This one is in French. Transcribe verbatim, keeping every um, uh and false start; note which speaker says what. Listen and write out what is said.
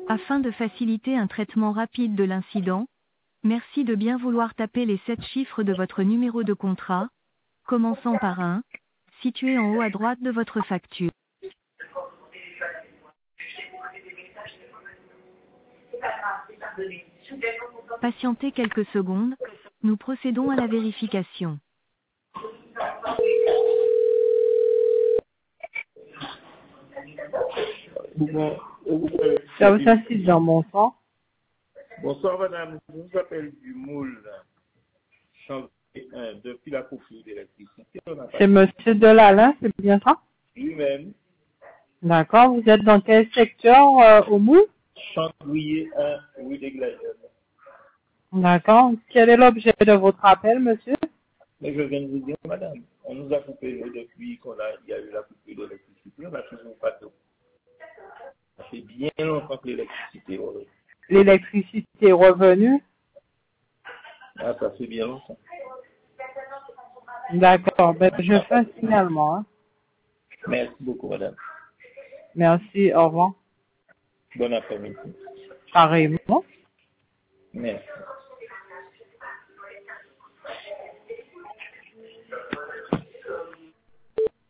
Speaker 1: Afin de faciliter un traitement rapide de l'incident, merci de bien vouloir taper les sept chiffres de votre numéro de contrat, commençant par un, situé en haut à droite de votre facture. Patientez quelques secondes, nous procédons à la vérification.
Speaker 2: Bon, euh,
Speaker 3: Service assistant, bonsoir.
Speaker 2: bonsoir madame, je vous appelle du moule chantier un depuis la coupure d'électricité. On a
Speaker 3: C'est
Speaker 2: pas
Speaker 3: monsieur Delalin, c'est bien ça?
Speaker 2: lui-même,
Speaker 3: D'accord, vous êtes dans quel secteur euh, au Moule?
Speaker 2: Chandouiller un, rue des Glaciers.
Speaker 3: D'accord. Quel est l'objet de votre appel, monsieur?
Speaker 2: Mais je viens de vous dire, madame, on nous a coupé l'eau depuis qu'on a, il y a eu la coupure d'électricité, on n'a toujours pas d'eau. Ça fait bien longtemps que l'électricité est revenue.
Speaker 3: L'électricité est revenue?
Speaker 2: Ah, ça fait bien longtemps.
Speaker 3: D'accord, ben, je fais un signalement. Hein.
Speaker 2: Merci beaucoup, madame.
Speaker 3: Merci, au revoir.
Speaker 2: Bon après-midi.
Speaker 3: Pareillement.
Speaker 2: Merci.